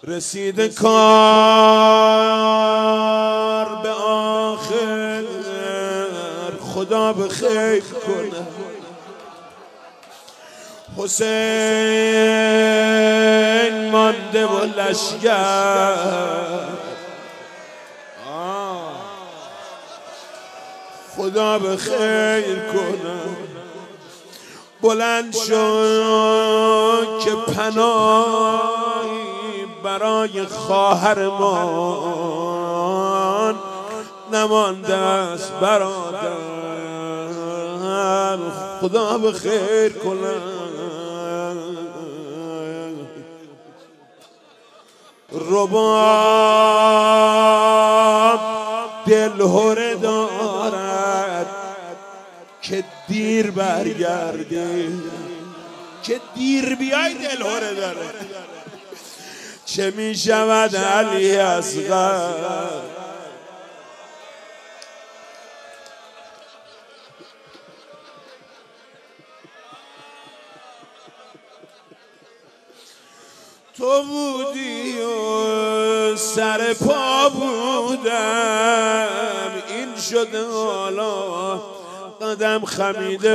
رسیده کار به آخر، خدا به خیر کنه. حسین مانده و لشگر، خدا به خیر کنه. بلند شد که پناهی برای خواهرمان نمانده است برادر، خدا به خیر کنه. رباب دلهره دارد که دیر برگردی، که دیر بیای دلهره داره. چه می شود علی اصغر؟ تو بودی و سر پا بودم، این شده حالا قدم خمیده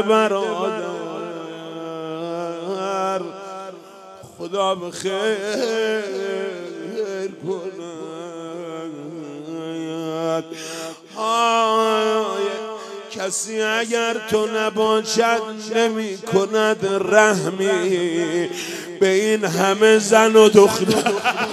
برادر، خدا به خیر کند. کسی اگر تو نباشد نمی کند رحمی به این همه زن و دختر.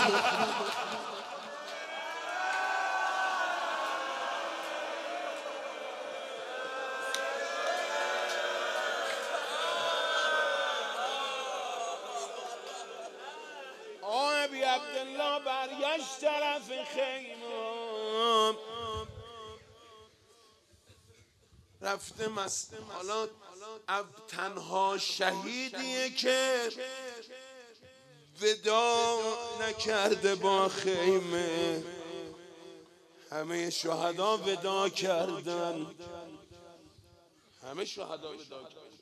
ابی عبدالله برگشت طرف خیمه، رفته مست. حالا تنها شهیدیه که ودا نکرده با خیمه. همه شهدا ودا کردن، همه شهدا ودا کردن.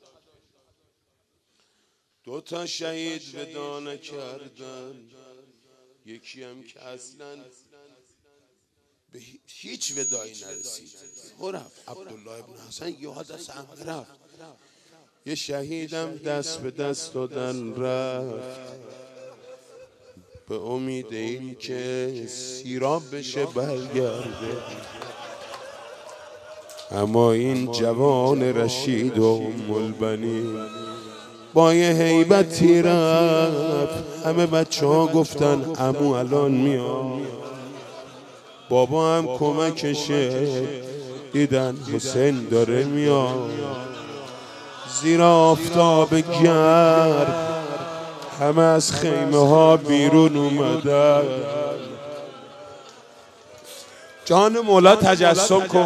دو تا شهید ودا نکردن، یکی هم که اصلا به هیچ ودایی نرسید. رفت عبدالله ابن حسن یاد از همه رفت. یه شهیدم دست به دست دادن رفت به امید این که سیراب بشه برگرده. اما این جوان رشید و ام البنین با یه هیبتی رفت. همه بچه ها گفتن عمو الان میاد، بابا هم کمکشه. دیدن حسین داره میاد، زیر آفتاب گرم همه از خیمه ها بیرون اومدن. جان مولا تجسم کن.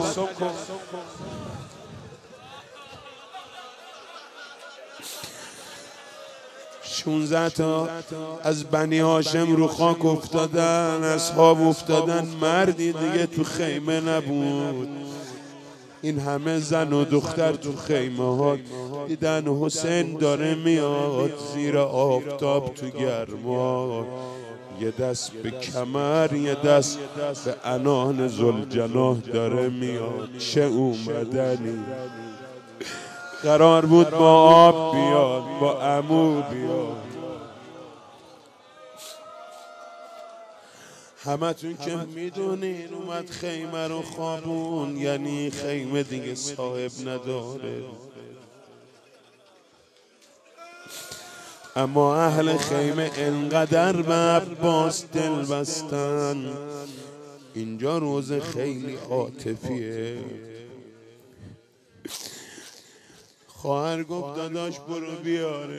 16 تا از بنی هاشم رو خاک افتادن، اصحاب افتادن، مردی دیگه تو خیمه نبود. این همه زن و دختر تو خیمه ها دیدن حسین داره میاد زیر آفتاب تو گرما، یه دست به کمر یه دست به عنان ذوالجناح داره میاد. چه اومدنی! قرار بود با آب بیاد، با عمو بیاد. همتون که میدونین اومد خیمه رو خوابون، یعنی خیمه دیگه صاحب نداره. اما اهل خیمه انقدر به عباس دل بستن. اینجا روز خیلی عاطفیه. خواهر گفت داداش برو بیاره،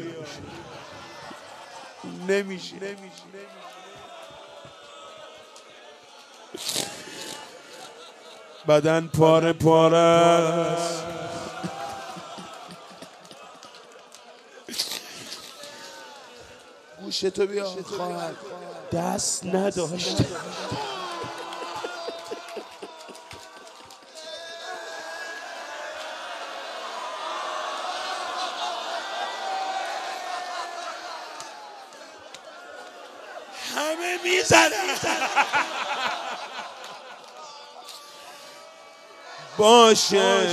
نمیشه. بدن پاره پاره است. گوشتو بیا خواهر، دست نداشت. همه میزنن باشه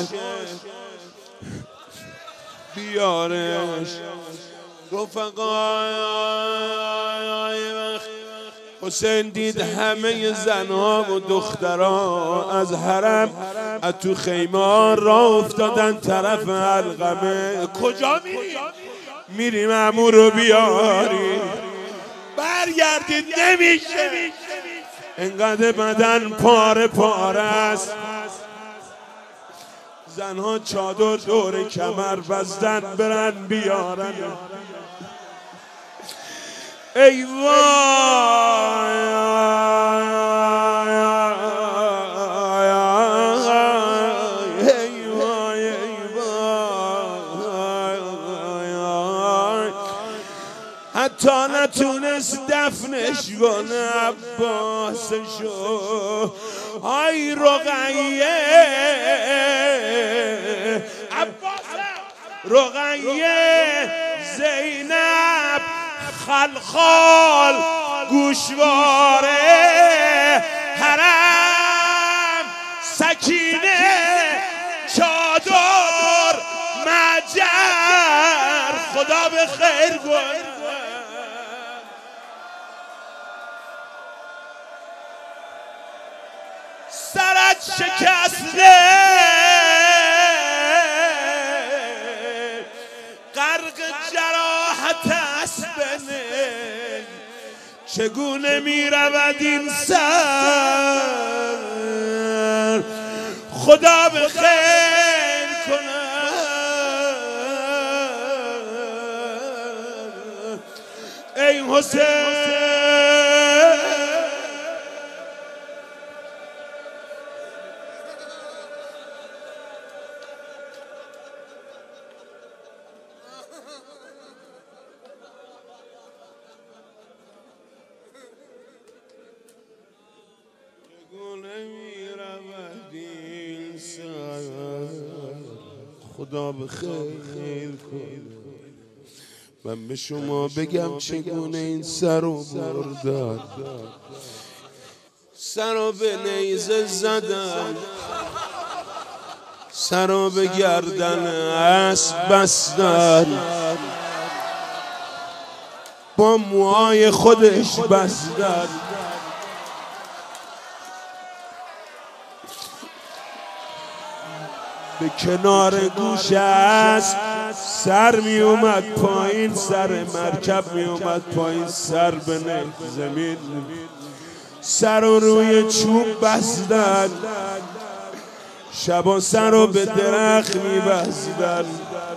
بیارش رفقای حسین دید همه زنها و دخترها از حرم از تو خیمه راه افتادن طرف علقمه. کجا میری؟ میریم عمو رو بیاری. برگردید نمیشه، انقدر بدن پاره پاره است. زنها چادر دور کمر بستن برن بیارن. ای وای ای وای ای وای، حتی نتونست دفنش کنه عباسشو. آی رقیه رقیه زینب خلخال گوشواره حرم سکینه چادر مجر. خدا به خیر کنه. سرت شکسته غرق جراحت است بنه. چگونه می رود این سر؟ خدا به خیر کنه. ای حسین خدا به خیر کنه. من به شما بگم چگونه این سر رو بردن. سر رو به نیزه زدن، سر رو به گردن اسب بستن، با موهای خودش بستن. به کنار گوش است سر می اومد پایین، سر مرکب می اومد پایین، سر به زمین. سر رو روی چوب بستن، شبا سر رو به درخت می بستن.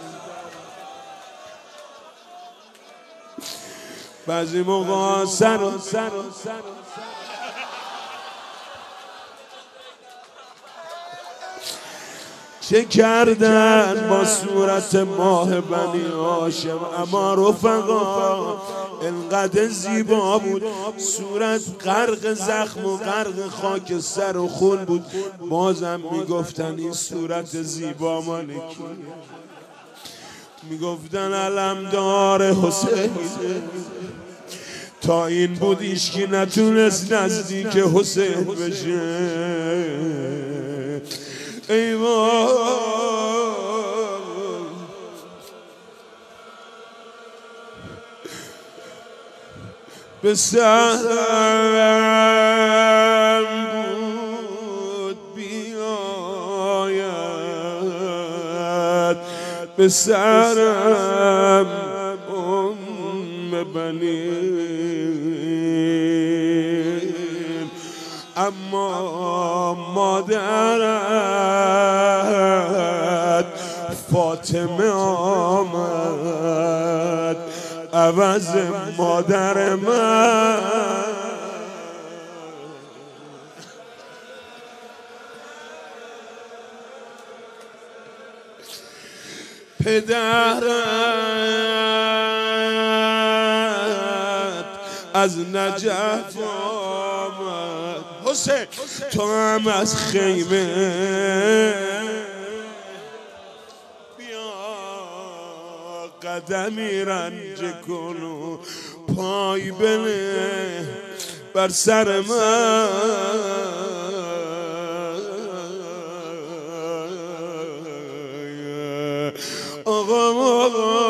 بعضی موقع سر چه کردن با صورت ماه بنی هاشم. اما رفقا انقدر زیبا بود، صورت غرق زخم و غرق خاک سر و خون بود. بازم میگفتن این صورت زیبا مال کیه؟ میگفتن علمدار حسین. تا این بود ایشکی نتونست نزدیک حسین بشه. ای وای به سرم بود بیاید، به سرم ببنید. اما مادرت فاطمه آمد عوض مادر من. پدرت از نجف آمد. حسین تو هم از خیمه بیا، قدمی رنج کن و پای بنه. بر سر من آقا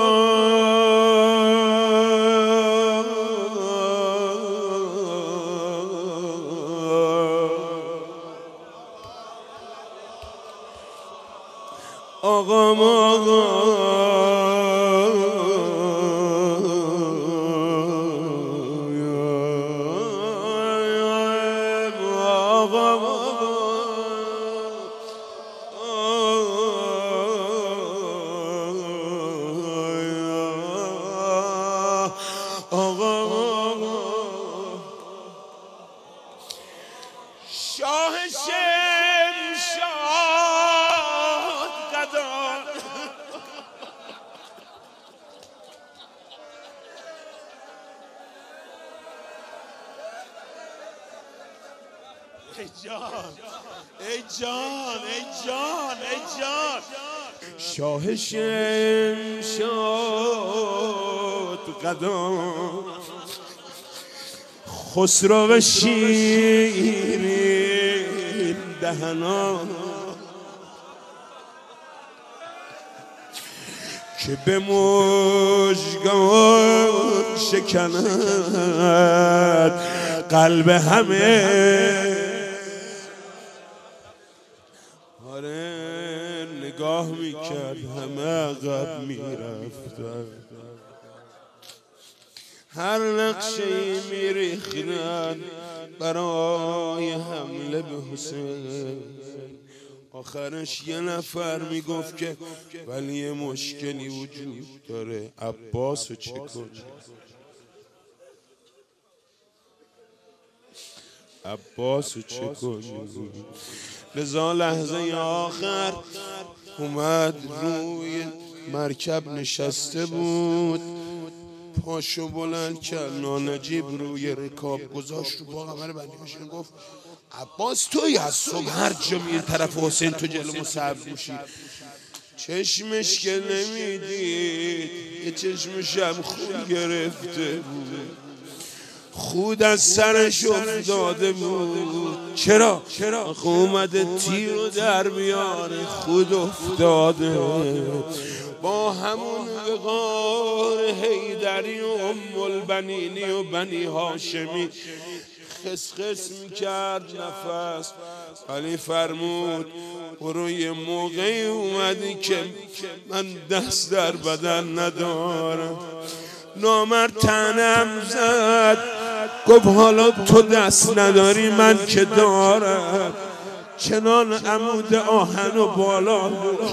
شاه شمشاد قدان ای جان ای جان ای جان ای جان شاه شمشاد قدان خسرو شیرین دهنا که به مژگان شکند قلب همه آره نگاه میکرد همه عقب میرفتن هر نقشه‌ای میریختن برای حمله به حسین آخرش یه نفر میگفت که ولی یه مشکلی وجود داره عباسو چه کنی عباسو چه کنی لذا لحظه آخر اومد روی مرکب نشسته بود پاشو بلند کرد نانجیب روی رکاب گذاشت رو باقمر بندیمشون گفت عباس توی از صبح هر جا میری طرف حسین تو جلو مصعب میشی چشمش که نمیدید یه چشمش هم خون گرفته بود خود از سرش افتاده بود چرا؟ اومده تیر رو در بیاره خود افتاده با همون وقار حیدری و ام البنینی و بنی هاشمی خسخس میکرد نفس ولی فرمود برو یه موقعی اومدی که من دست در بدن ندارم نامرد طعنه‌ام زد گفت حالا تو دست نداری من که دارم چنان عمود آهن و بالا بود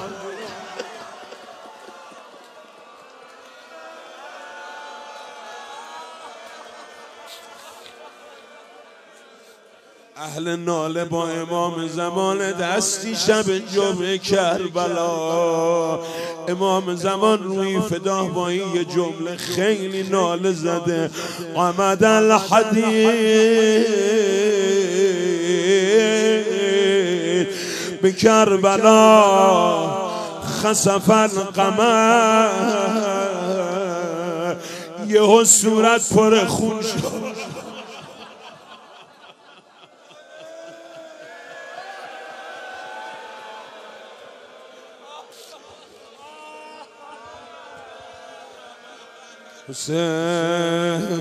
اهل ناله با امام زمان دستی شب جمعه کربلا امام زمان روی فدا با این یه جمله خیلی ناله زده آمد الحدید به کربلا خسف القمر یهو صورت پر خون شد حسین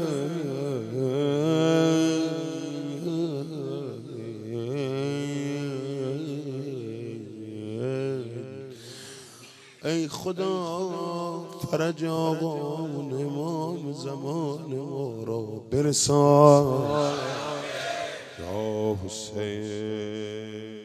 ای خدا فرج آقامون امام زمان ما را برسان یا حسین